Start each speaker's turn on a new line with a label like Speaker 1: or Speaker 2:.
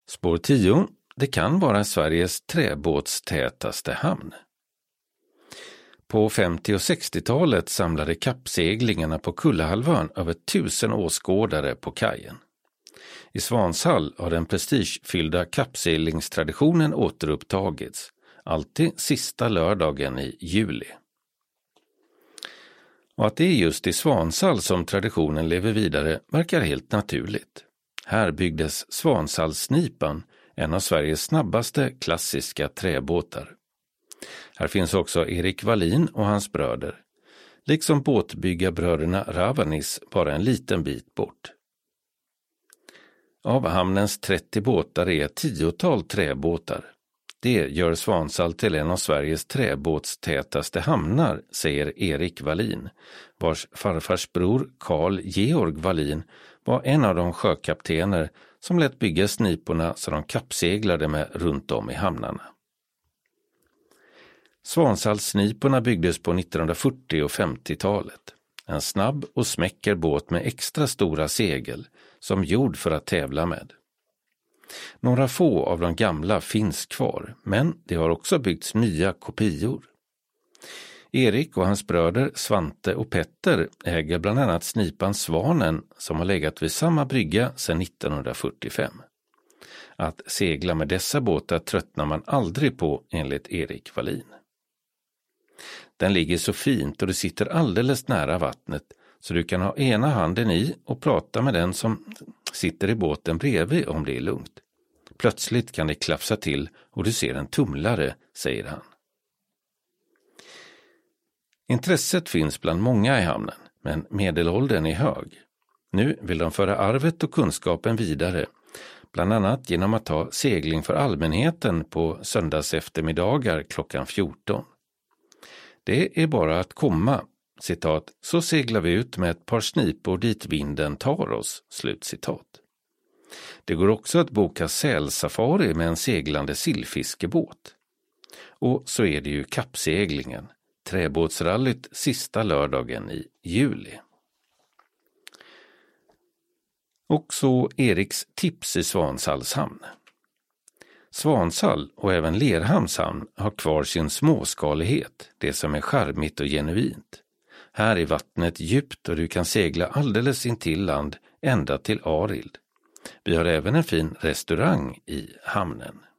Speaker 1: Spår 10. Det kan vara Sveriges träbåtstätaste hamn. På 50- och 60-talet samlade kappseglingarna på Kullahalvön över 1000 åskådare på kajen. I Svanshall har den prestigefyllda kappseglingstraditionen återupptagits, alltid sista lördagen i juli. Och att det är just i Svanshall som traditionen lever vidare verkar helt naturligt. Här byggdes Svanshallsnipan, en av Sveriges snabbaste klassiska träbåtar. Här finns också Erik Wallin och hans bröder, liksom båtbyggarbröderna Ravanis bara en liten bit bort. Av hamnens 30 båtar är ett 10-tal träbåtar. Det gör Svanshall till en av Sveriges träbåtstätaste hamnar, säger Erik Wallin, vars farfars bror Carl Georg Wallin var en av de sjökaptener som lät bygga sniporna som de kappseglade med runt om i hamnarna. Svanshallsniporna byggdes på 1940- och 50-talet. En snabb och smäcker båt med extra stora segel som gjord för att tävla med. Några få av de gamla finns kvar, men det har också byggts nya kopior. Erik och hans bröder Svante och Petter äger bland annat snipan Svanen som har legat vid samma brygga sedan 1945. Att segla med dessa båtar tröttnar man aldrig på, enligt Erik Wallin. Den ligger så fint och du sitter alldeles nära vattnet så du kan ha ena handen i och prata med den som sitter i båten bredvid om det är lugnt. Plötsligt kan det klafsa till och du ser en tumlare, säger han. Intresset finns bland många i hamnen, men medelåldern är hög. Nu vill de föra arvet och kunskapen vidare, bland annat genom att ha segling för allmänheten på söndags eftermiddagar klockan 14. Det är bara att komma, citat, så seglar vi ut med ett par snipor dit vinden tar oss, slutcitat. Det går också att boka sälsafari med en seglande sillfiskebåt. Och så är det ju kappseglingen, träbåtsrallyt sista lördagen i juli. Och så Eriks tips i Svansalls hamn. Svanshall och även Lerhamns hamn har kvar sin småskalighet, det som är charmigt och genuint. Här är vattnet djupt och du kan segla alldeles intill land ända till Arild. Vi har även en fin restaurang i hamnen.